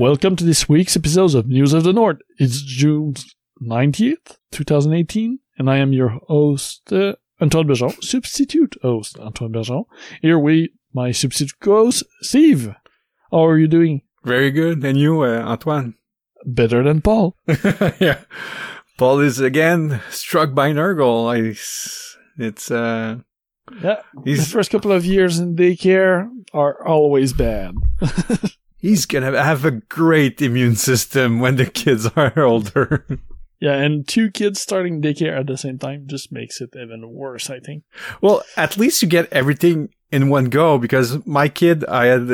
Welcome to this week's episode of News of the North. It's June 90th, 2018, and I am your host, Antoine Bergeron, substitute host, Antoine Bergeron. Here with my substitute co-host, Steve. How are you doing? Very good. And you, Antoine? Better than Paul. Yeah. Paul is again struck by Nurgle. The first couple of years in daycare are always bad. He's gonna have a great immune system when the kids are older. Yeah, and 2 kids starting daycare at the same time just makes it even worse, I think. Well, at least you get everything in one go, because my kid, I had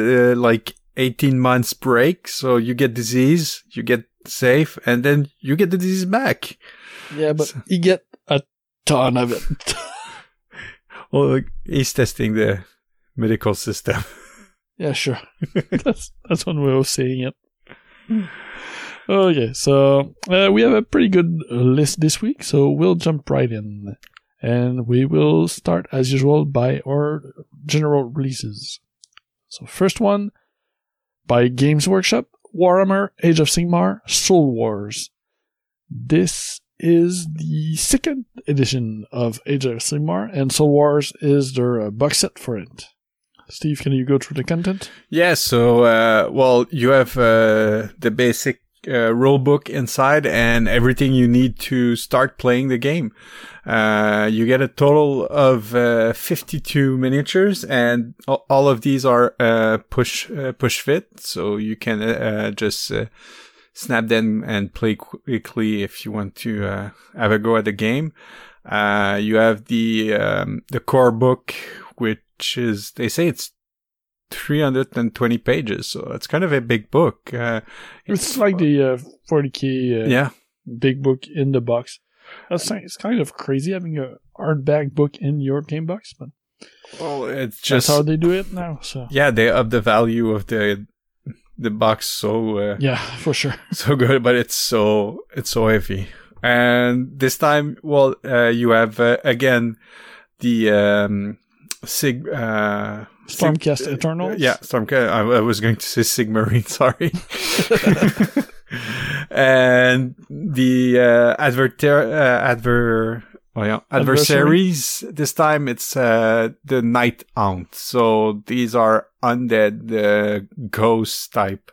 18 months break, so you get disease, you get safe, and then you get the disease back. Yeah, but you get a ton of it. Well, he's testing the medical system. Yeah, sure. That's one way of saying it. Okay, so we have a pretty good list this week, so we'll jump right in. And we will start, as usual, by our general releases. So first one, by Games Workshop, Warhammer Age of Sigmar Soul Wars. This is the 2nd edition of Age of Sigmar, and Soul Wars is their box set for it. Steve, can you go through the content? Yeah, so, you have the basic rule book inside and everything you need to start playing the game. You get a total of 52 miniatures, and all of these are push fit, so you can just snap them and play quickly if you want to have a go at the game. You have the core book, which is, they say it's 320 pages, so it's kind of a big book. It's like the 40k big book in the box. It's kind of crazy having a hardback book in your game box, but it's just that's how they do it now. So yeah, they up the value of the box so for sure, so good, but it's so heavy. And this time, you have again the Stormcast Eternals. Yeah, Stormcast. I was going to say Sigmarine, sorry. And the adversaries. This time it's the Night Aunt. So these are undead ghost type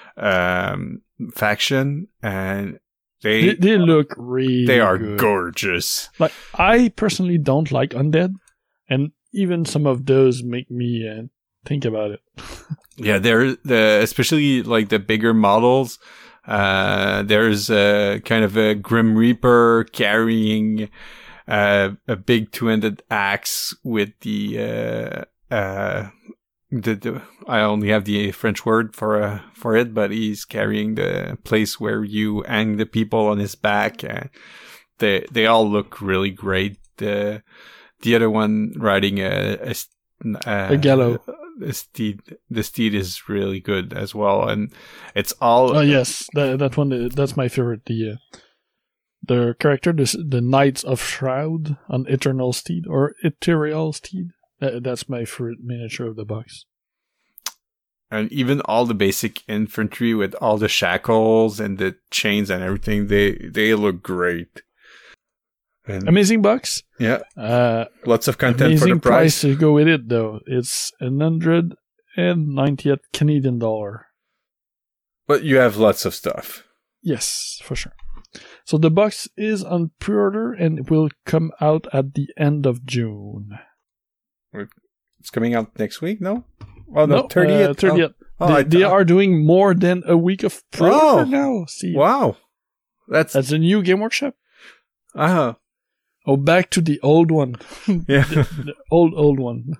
faction, and they look really they are good. Gorgeous. Like, I personally don't like undead, and even some of those make me think about it. Yeah, they're especially like the bigger models. There's kind of a Grim Reaper carrying a big 2-handed axe with the I only have the French word for it, but he's carrying the place where you hang the people on his back. They all look really great. The other one riding a gallow. The steed is really good as well, and it's all. Oh yes, that one. That's my favorite. The character, the Knights of Shroud on Eternal Steed or Ethereal Steed. That's my favorite miniature of the box. And even all the basic infantry with all the shackles and the chains and everything, they look great. And amazing box. Yeah. Lots of content amazing for the price. To go with it, though. It's $190 Canadian dollar. But you have lots of stuff. Yes, for sure. So the box is on pre-order and it will come out at the end of June. It's coming out next week, no? Oh, no, 30th. 30th. They are doing more than a week of pre-order now. See. Wow. That's a new Game Workshop. Uh-huh. Oh, back to the old one. Yeah. the old one.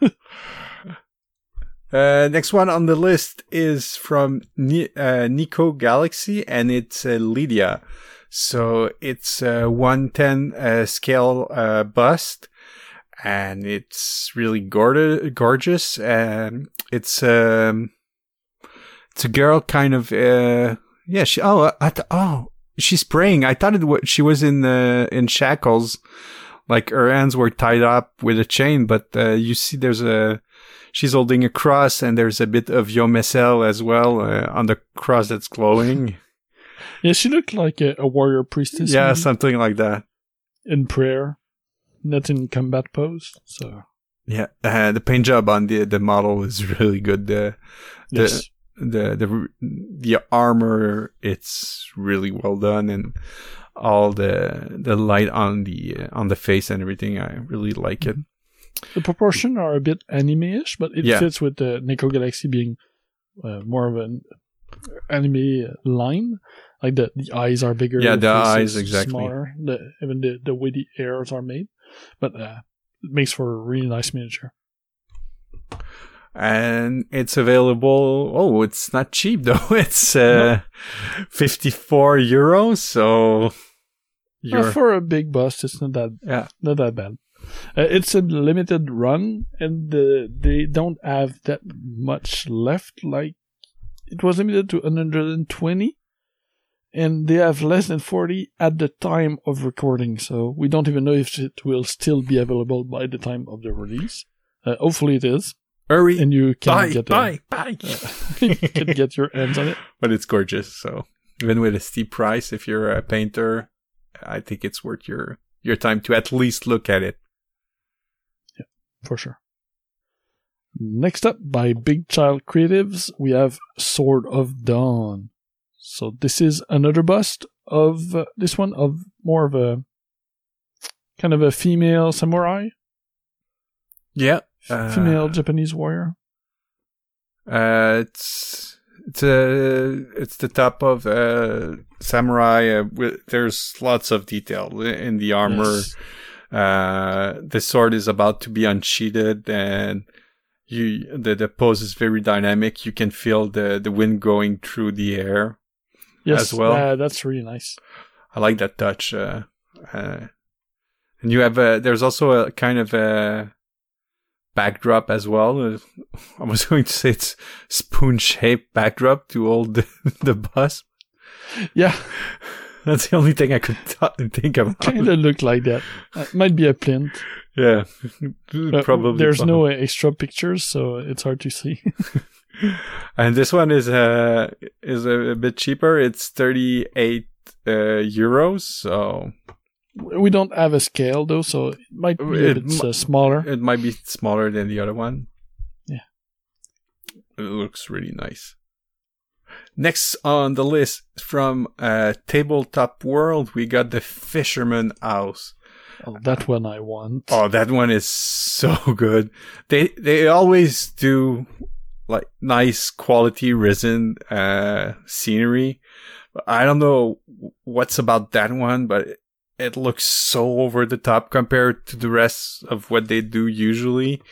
Next one on the list is from Nico Galaxy, and it's Lydia. So it's a 110 scale bust, and it's really gorgeous. And it's a girl kind of she's praying. I thought she was in shackles, like her hands were tied up with a chain, but you see she's holding a cross, and there's a bit of Yomesel as well on the cross that's glowing. Yeah, she looked like a warrior priestess. Yeah, something like that. In prayer, not in combat pose. So yeah, the paint job on the model is really good. Yes. The armor, it's really well done, and all the light on the face and everything, I really like it. The proportions are a bit anime-ish, but it fits with the Neko Galaxy being more of an anime line. Like the eyes are bigger. Yeah, the eyes, exactly. Smaller. Even the way the hairs are made. But it makes for a really nice miniature. And it's available. Oh, it's not cheap though. It's 54 euros. So for a big bust, it's not that bad. It's a limited run, and they don't have that much left. Like, it was limited to 120, and they have less than 40 at the time of recording. So we don't even know if it will still be available by the time of the release. Hopefully it is. Hurry! And you can buy. You can get your hands on it. But it's gorgeous. So even with a steep price, if you're a painter, I think it's worth your time to at least look at it. Yeah, for sure. Next up, by Big Child Creatives, we have Sword of Dawn. So this is another bust of this one of more of a kind of a female samurai. Yeah. Female Japanese warrior. It's the top of samurai. There's lots of detail in the armor. Yes. The sword is about to be unsheathed, and the pose is very dynamic. You can feel the wind going through the air. Yes, as well. That's really nice. I like that touch. And you have there's also a kind of a backdrop as well. I was going to say it's spoon-shaped backdrop to hold the bus. Yeah. That's the only thing I could think of. Kind of look like that. It might be a plinth. Yeah. Probably. There's no extra pictures, so it's hard to see. And this one is a bit cheaper. It's 38 euros. So we don't have a scale though, so it might be a bit smaller. It might be smaller than the other one. Yeah. It looks really nice. Next on the list from Tabletop World, we got the Fisherman House. Oh, that one I want. Oh, that one is so good. They always do like nice quality resin scenery. I don't know what's about that one, but it looks so over the top compared to the rest of what they do usually.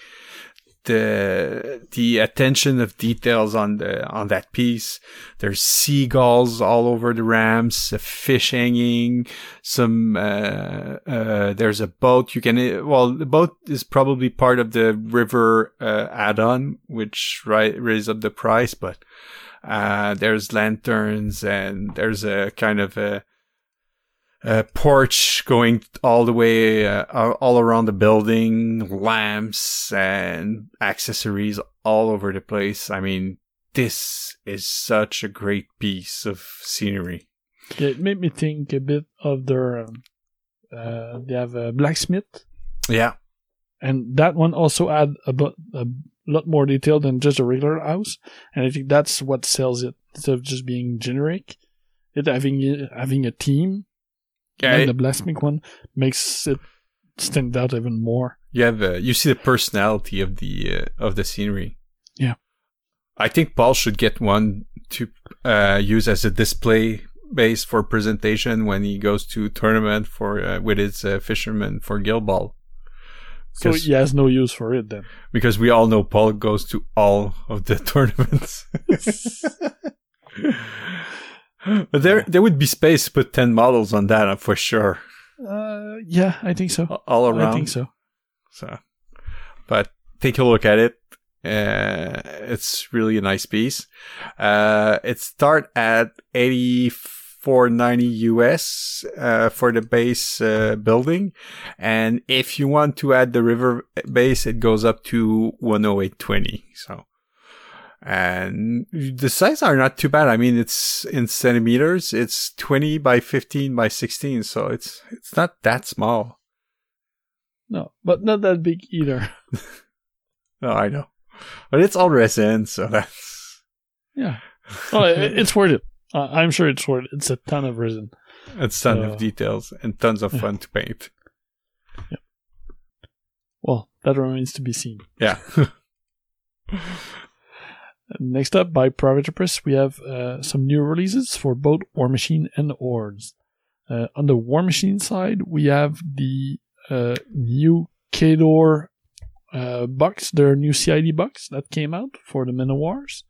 The attention of details on that piece. There's seagulls all over the ramps, a fish hanging, some there's a boat. The boat is probably part of the river add-on, which raised up the price, but there's lanterns, and there's a kind of a porch going all the way all around the building, lamps and accessories all over the place. I mean, this is such a great piece of scenery. Yeah, it made me think a bit of their they have a blacksmith. Yeah. And that one also had a lot more detail than just a regular house, and I think that's what sells it instead of just being generic. It having a team. Yeah, and the blacksmith one makes it stand out even more. You see the personality of the scenery. Yeah, I think Paul should get one to use as a display base for presentation when he goes to tournament for with his fishermen for Guild Ball. So he has no use for it then, because we all know Paul goes to all of the tournaments. But there would be space to put 10 models on that for sure. Yeah, I think so. All around. I think so. But take a look at it. It's really a nice piece. It starts at 85 $490 US for the base building, and if you want to add the river base, it goes up to $108.20. So, and the sizes are not too bad. I mean, it's in centimeters. It's 20 by 15 by 16, so it's not that small. No, but not that big either. No, I know, but it's all resin, so that's yeah. Well, it's worth it. I'm sure it's worth it. It's a ton of resin. It's a ton of details and tons of fun to paint. Yeah. Well, that remains to be seen. Yeah. Next up, by Private Press, we have some new releases for both War Machine and Hordes. On the War Machine side, we have the new Khador box, their new CID box that came out for the Men of Wars.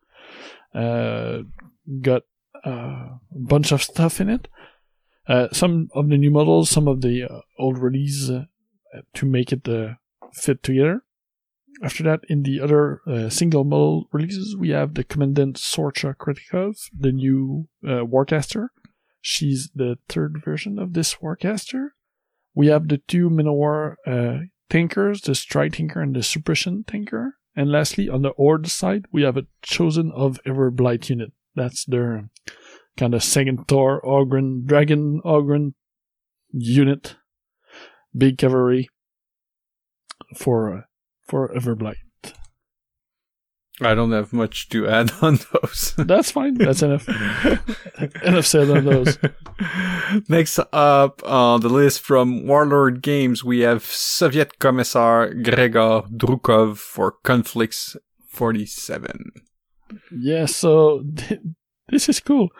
Got a bunch of stuff in it. Some of the new models, some of the old release to make it fit together. After that, in the other single model releases, we have the Commandant Sorcha Kritikov, the new Warcaster. She's the third version of this Warcaster. We have the two Minowar tankers, the Strike Tanker and the Suppression Tanker. And lastly, on the Horde side, we have a Chosen of Everblight unit. That's their kind of second Thor, Dragon Ogren unit. Big cavalry for Everblight. I don't have much to add on those. That's fine. That's enough. Enough said on those. Next up on the list from Warlord Games, we have Soviet Commissar Gregor Drukov for Conflicts 47. Yeah, so this is cool.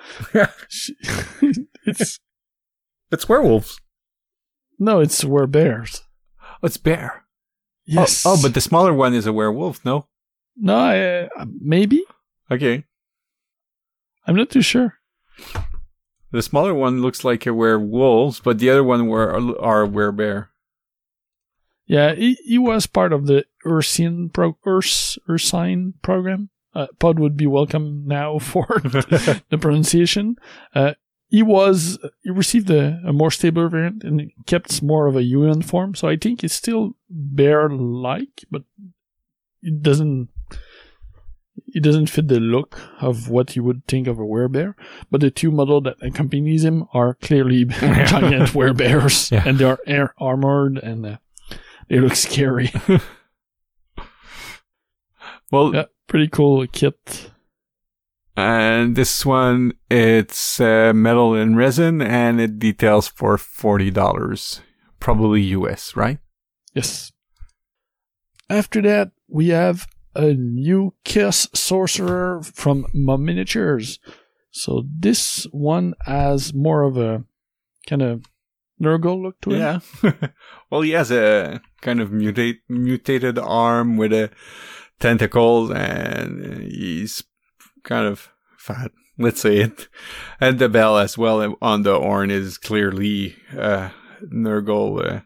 It's werewolves. No, it's bears. Oh, it's bear. Yes. Oh, but the smaller one is a werewolf, no? No, maybe. Okay. I'm not too sure. The smaller one looks like a werewolf, but the other one are werebear. Yeah, he was part of the Ursine program. Pod would be welcome now for the pronunciation. He received a more stable variant and kept more of a human form, so I think it's still bear-like, but it doesn't fit the look of what you would think of a werebear. But the two models that accompanies him are clearly giant werebears, and they are air armored and they look scary. Well, yeah, pretty cool kit. And this one, it's metal and resin, and it details for $40, probably US, right? Yes. After that, we have a new Kiss Sorcerer from Mom Miniatures. So this one has more of a kind of Nurgle look to it. Yeah. Well, he has a kind of mutated arm with a tentacles, and he's kind of fat, let's say it. And the bell as well on the horn is clearly Nurgle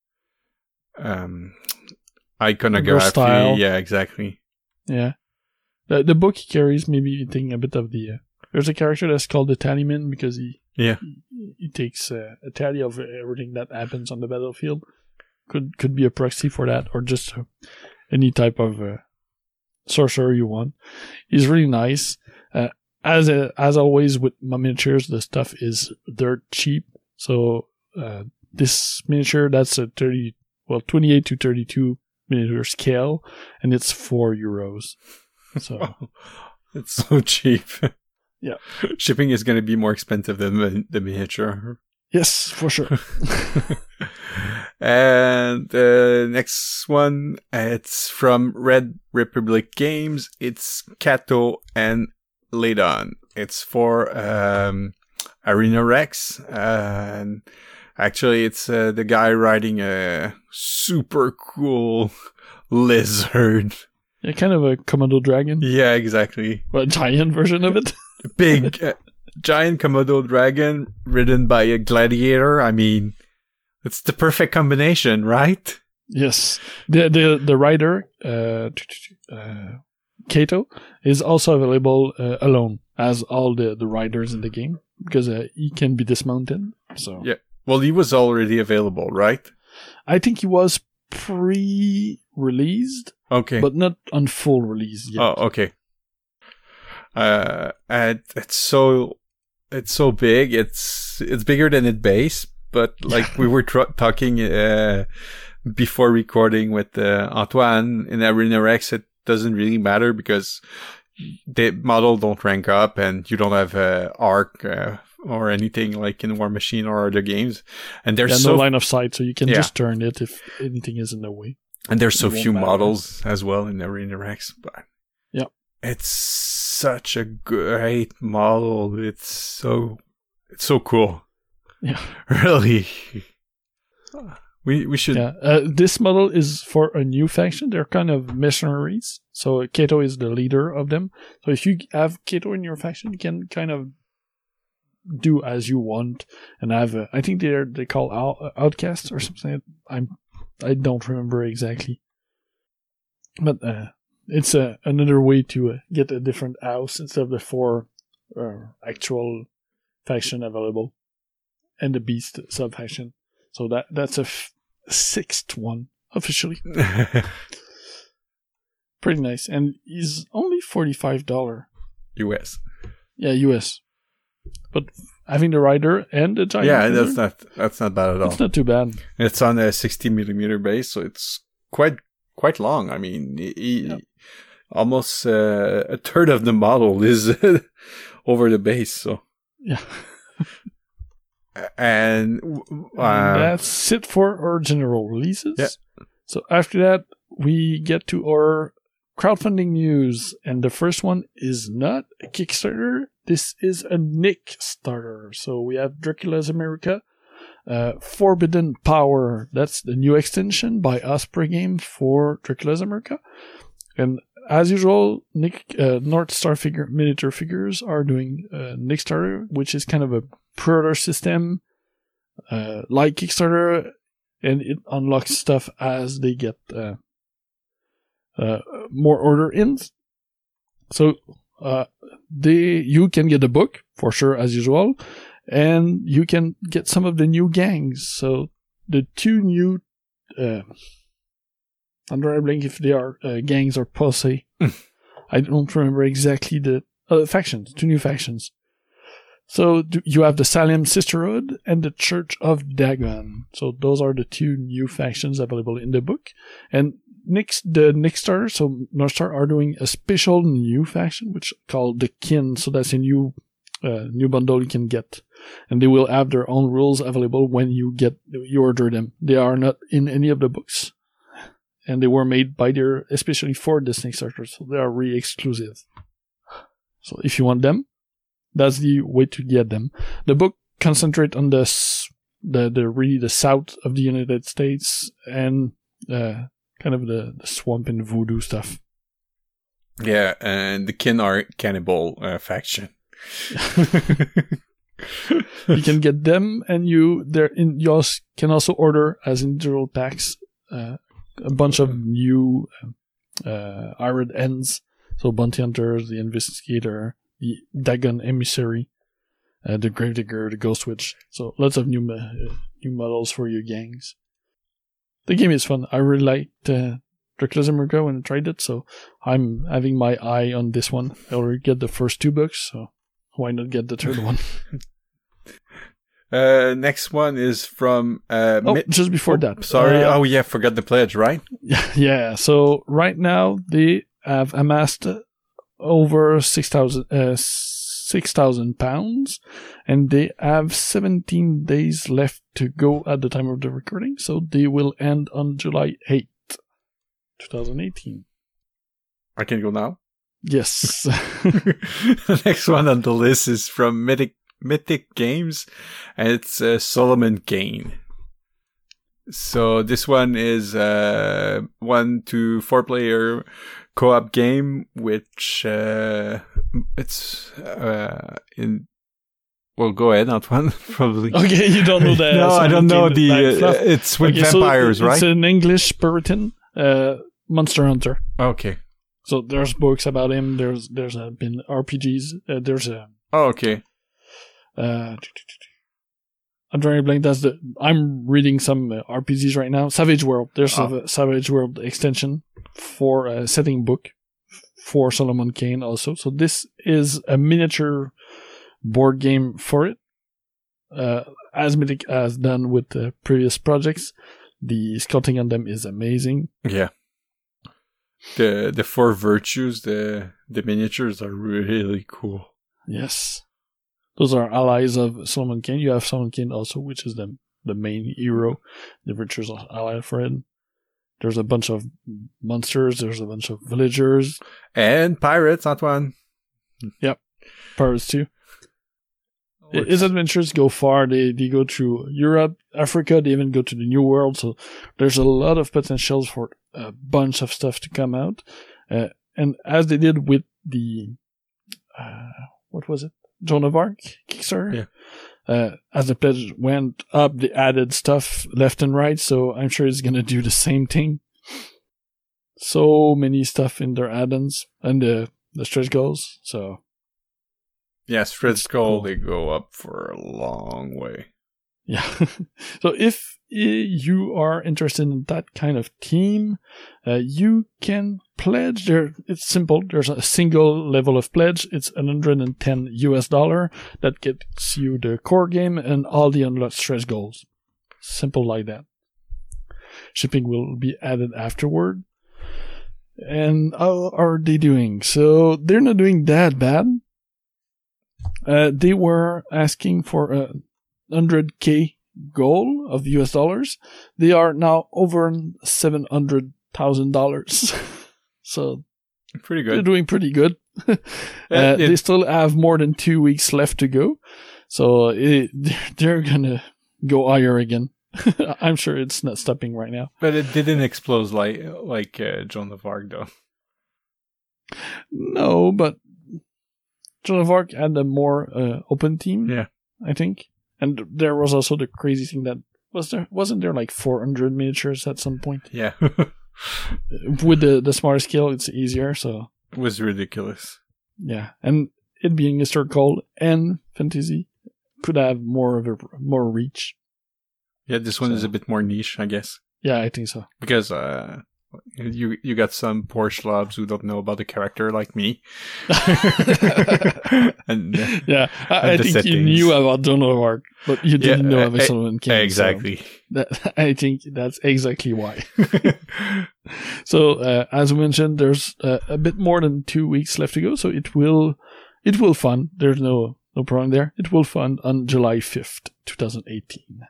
iconography. Style. Yeah, exactly. Yeah. The book he carries, maybe you think a bit of the... there's a character that's called the Tallyman because he takes a tally of everything that happens on the battlefield. Could be a proxy for that, or just any type of sorcerer you want. He's really nice. As always with my miniatures, the stuff is dirt cheap. So this miniature, that's a 28 to 32 millimeter scale, and it's €4. So it's so cheap. Yeah, shipping is going to be more expensive than the miniature. Yes, for sure. And the next one, it's from Red Republic Games. It's Kato and Ladon. It's for Arena Rex, and actually it's the guy riding a super cool lizard. Yeah, kind of a Komodo dragon. Yeah, exactly. Well, a giant version of it. Big, giant Komodo dragon ridden by a gladiator. I mean, it's the perfect combination, right? Yes. The rider, Kato, is also available alone, as all the riders in the game. because he can be dismounted. So Yeah. Well, he was already available, right? I think he was pre-released, Okay. but not on full release yet. Oh, okay. And it's so big. It's bigger than its base, but like we were talking before recording with Antoine in Arena Rex, it doesn't really matter because the model don't rank up, and you don't have arc or anything like in War Machine or other games. And there's no line of sight, so you can Yeah. just turn it if anything is in the way. And there's so It won't few matter. models as well in Arena Rex, but Yeah. it's such a great model. It's so cool. Yeah. Really. We should. Yeah, this model is for a new faction. They're kind of mercenaries. So Kato is the leader of them. So if you have Kato in your faction, you can kind of do as you want and have. I think they call outcasts or something. I don't remember exactly, but it's another way to get a different house instead of the 4 actual faction available and the beast sub faction. So that's a 6th one officially. Pretty nice, and he's only $45 US. Yeah, US. But having the rider and the giant, Yeah, lizard, that's not bad at all. it's not too bad. It's on a 60mm base, so it's quite long. I mean, almost a third of the model is over the base. So Yeah, and that's it for our general releases. Yeah. So after that, we get to our crowdfunding news, and the first one is not a Kickstarter. This is a Nickstarter. So we have Dracula's America, Forbidden Power. That's the new extension by Osprey Game for Dracula's America. And as usual, North Star miniature figures are doing Nickstarter, which is kind of a pre-order system like Kickstarter, and it unlocks stuff as they get more order ins. So you can get a book for sure as usual, and you can get some of the new gangs. So the 2 new I'm rambling if they are gangs or posse. I don't remember exactly the factions. 2 new factions. So you have the Salem Sisterhood and the Church of Dagon. So those are the 2 new factions available in the book. And the Nickstarter, so Northstar are doing a special new faction which is called the Kin. So that's a new bundle you can get, and they will have their own rules available when you order them. They are not in any of the books, and they were made by especially for the Nickstarter, so they are really exclusive. So if you want them, that's the way to get them. The book concentrate on the south of the United States and kind of the swamp and voodoo stuff. yeah, and the Kin are cannibal faction. You can get them, and you can also order as individual packs a bunch of new Iron Ends, so Bounty Hunters, the Investigator, the Dagon Emissary, the Gravedigger, the Ghost Witch. So lots of new models for your gangs. The game is fun. I really liked Dracula's America when I tried it, so I'm having my eye on this one. I already get the first 2 books, so why not get the 3rd one? Next one is from just before that. Sorry. Forgot the pledge, right? Yeah. So right now they have amassed over 6,000 pounds, and they have 17 days left to go at the time of the recording. So they will end on July 8th, 2018. I can go now. Yes. The next one on the list is from Mythic Games, and it's Solomon Kane. So this one is 1 to 4 player co-op game, which it's in. Well, go ahead, Antoine. Probably. Okay, you don't know that. No, I don't know the. It's with vampires, right? It's an English Puritan Monster Hunter. Okay. So there's books about him. There's been RPGs. There's a. Oh, okay. I'm drawing a blank. I'm reading some RPGs right now. Savage World. There's a Savage World extension for setting book for Solomon Kane also. So this is a miniature board game for it. As Mythic has done with the previous projects, the sculpting on them is amazing. Yeah. The 4 virtues, the miniatures are really cool. Yes. Those are allies of Solomon Kane. You have Solomon Kane also, which is the main hero. The virtues are allied for it. There's a bunch of monsters. There's a bunch of villagers. And pirates, Antoine. Yep. Pirates too. His adventures go far. They go through Europe, Africa. They even go to the New World. So there's a lot of potential for a bunch of stuff to come out. And as they did with the, what was it? Joan of Arc Kickstarter. Yeah. As the pledge went up, they added stuff left and right. So I'm sure it's going to do the same thing. So many stuff in their add-ons and the stretch goals. So. Yeah, stretch goal, they go up for a long way. Yeah. So if you are interested in that kind of theme, you can pledge there. It's simple. There's a single level of pledge. It's $110 that gets you the core game and all the unlocked stretch goals. Simple like that. Shipping will be added afterward. And how are they doing? So they're not doing that bad. They were asking for a $100K goal of US dollars. They are now over $700,000. So pretty good. They're doing pretty good. They still have more than 2 weeks left to go. So they're gonna go higher again. I'm sure it's not stopping right now. But it didn't explode like Joan of Arc though. No, but Joan of Arc had a more open team. Yeah. I think. And there was also the crazy thing that wasn't there like 400 miniatures at some point? Yeah. With the smaller scale, it's easier, so. It was ridiculous. Yeah. And it being historical and fantasy could have more reach. Yeah, this one is a bit more niche, I guess. Yeah, I think so. Because you got some poor schlubs who don't know about the character like me. And yeah, I think you knew about Joan of Arc, but you didn't know about Solomon Kane. Exactly. So I think that's exactly why. So as we mentioned, there's a bit more than 2 weeks left to go, so it will fund. There's no problem there. It will fund on July 5th, 2018.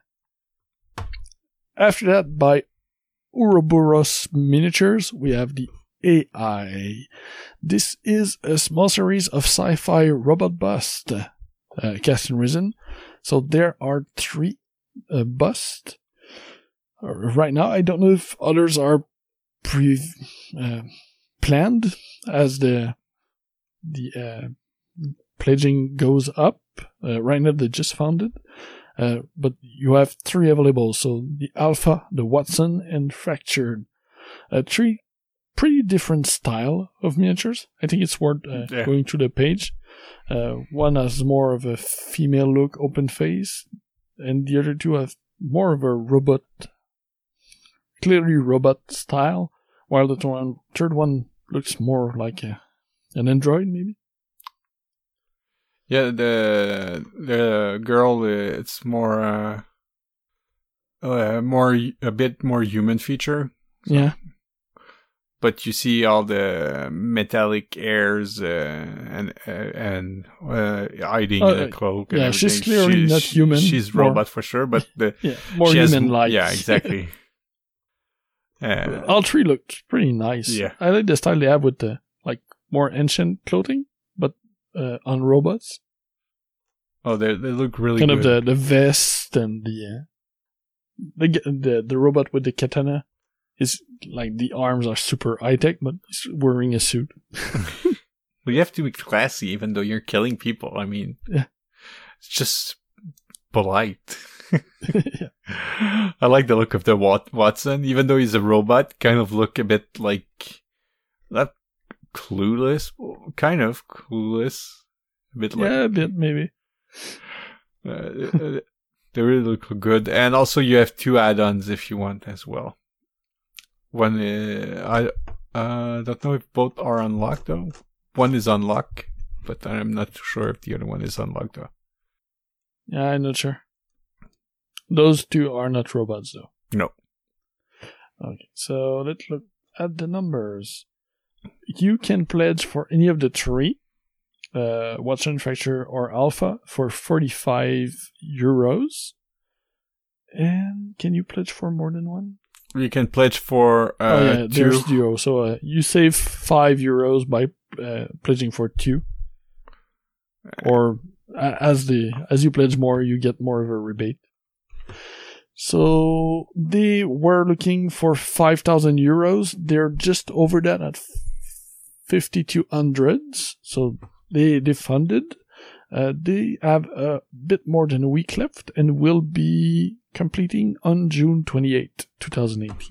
After that, by Ouroboros Miniatures, we have the AI. This is a small series of sci-fi robot busts cast and risen. So there are 3 busts. Right now, I don't know if others are planned as the pledging goes up. Right now, they just found it. But you have 3 available, so the Alpha, the Watson, and Fractured. 3 pretty different style of miniatures. I think it's worth going through the page. One has more of a female look, open face, and the other 2 have more of a robot, clearly robot style, while the third one looks more like an android, maybe. Yeah, the girl, it's more a bit more human feature. So. Yeah. But you see all the metallic airs and hiding in a cloak. And everything. She's clearly not human. She's robot for sure, but more human-like. Yeah, exactly. All 3 looked pretty nice. Yeah, I like the style they have with the more ancient clothing, but on robots. Oh, they look really kind good. Of the vest and the robot with the katana is like the arms are super high tech, but he's wearing a suit. Well, you have to be classy, even though you're killing people. I mean, it's just polite. Yeah. I like the look of the Watson, even though he's a robot. Kind of look a bit like not clueless, kind of clueless. A bit like a bit maybe. They really look good. And also you have 2 add-ons if you want as well. One, I don't know if both are unlocked though. One is unlocked, but I'm not sure if the other one is unlocked though. Yeah, I'm not sure. Those 2 are not robots though. No. Okay, so let's look at the numbers. You can pledge for any of the 3, Watch Manufacturer or Alpha, for €45. And can you pledge for more than one? You can pledge for 2. There's Duo. So you save €5 by pledging for 2. Or as you pledge more, you get more of a rebate. So they were looking for €5,000. They're just over that at 5,200. So they funded. They have a bit more than a week left and will be completing on June 28, 2018.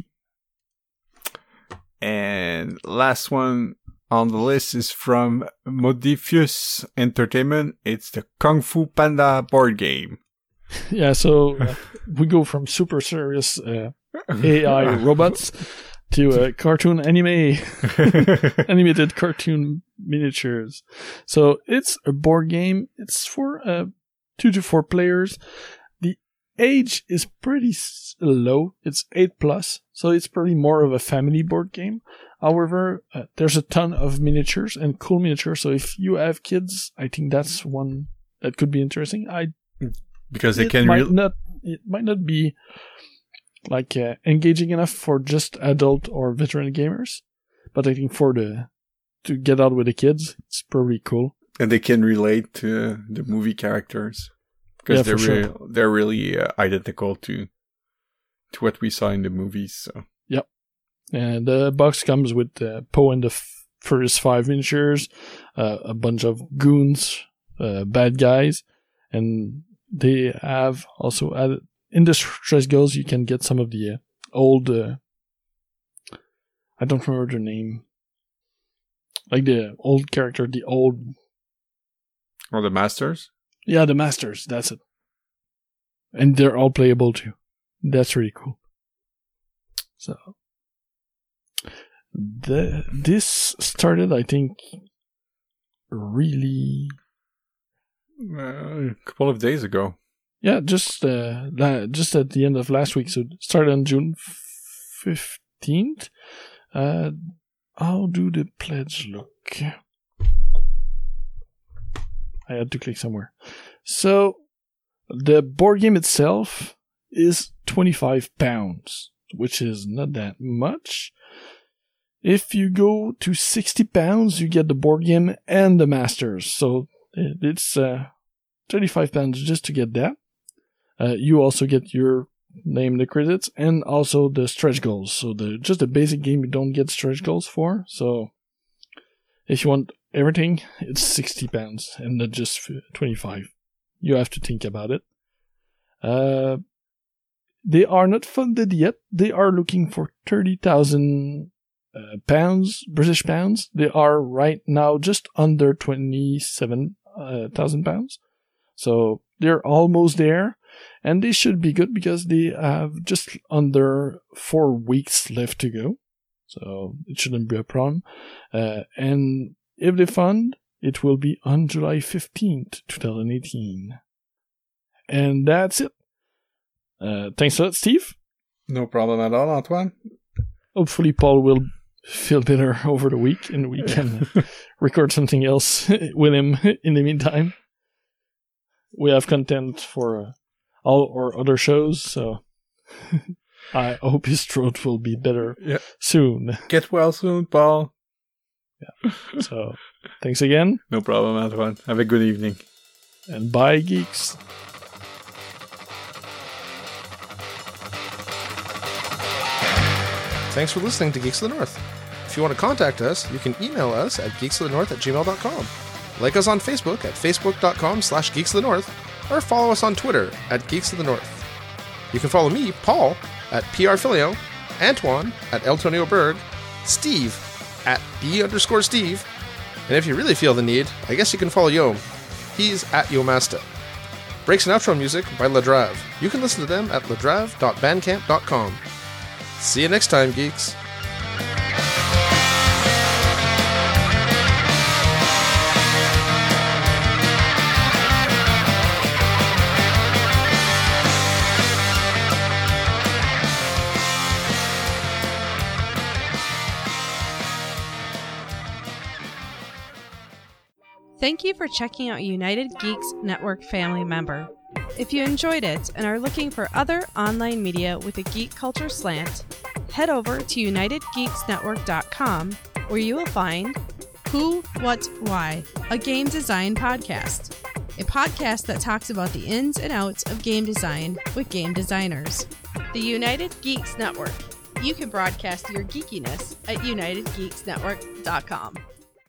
And last one on the list is from Modifius Entertainment. It's the Kung Fu Panda board game. Yeah, so we go from super serious AI robots to cartoon animated cartoon miniatures. So it's a board game. It's for 2 to 4 players. The age is pretty low. It's 8+, so it's probably more of a family board game. However, there's a ton of miniatures and cool miniatures. So if you have kids, I think that's one that could be interesting. Because it might not be like engaging enough for just adult or veteran gamers, but I think to get out with the kids, it's probably cool. And they can relate to the movie characters because they're really identical to what we saw in the movies. So yep, and the box comes with Poe and the Furious 5 miniatures, a bunch of goons, bad guys, and they have also added, in the stretch goals, you can get some of the old, I don't remember their name, like the old character, Or the Masters? Yeah, the Masters, that's it. And they're all playable too. That's really cool. So, this started, I think, really... a couple of days ago. Yeah, just at the end of last week. So it started on June 15th. How do the pledge look? I had to click somewhere. So the board game itself is £25, which is not that much. If you go to £60, you get the board game and the Masters. So it's £35 just to get that. You also get your name in the credits and also the stretch goals. So just the basic game you don't get stretch goals for. So if you want everything, it's £60 and not just $25. You have to think about it. They are not funded yet. They are looking for 30,000 pounds, British pounds. They are right now just under 27,000 pounds. So they're almost there, and they should be good because they have just under 4 weeks left to go. So it shouldn't be a problem. And if they fund, it will be on July 15th, 2018. And that's it. Thanks a lot, Steve. No problem at all, Antoine. Hopefully Paul will feel better over the week and we can record something else with him in the meantime. We have content for all our other shows, so I hope his throat will be better soon. Get well soon, Paul. Yeah. So, thanks again. No problem, Antoine. Have a good evening. And bye, geeks. Thanks for listening to Geeks of the North. If you want to contact us, you can email us at geeksofthenorth@gmail.com. Like us on Facebook at facebook.com/geeksofthenorth, or follow us on Twitter at Geeks of the North. You can follow me, Paul, at PRFilio, Antoine at Eltonio Berg, Steve at B_Steve, and if you really feel the need, I guess you can follow Yom. He's at Yomasta. Breaks and outro music by Ladrav. You can listen to them at ladrav.bandcamp.com. See you next time, geeks. Thank you for checking out United Geeks Network family member. If you enjoyed it and are looking for other online media with a geek culture slant, head over to UnitedGeeksNetwork.com, where you will find Who, What, Why, a game design podcast. A podcast that talks about the ins and outs of game design with game designers. The United Geeks Network. You can broadcast your geekiness at UnitedGeeksNetwork.com.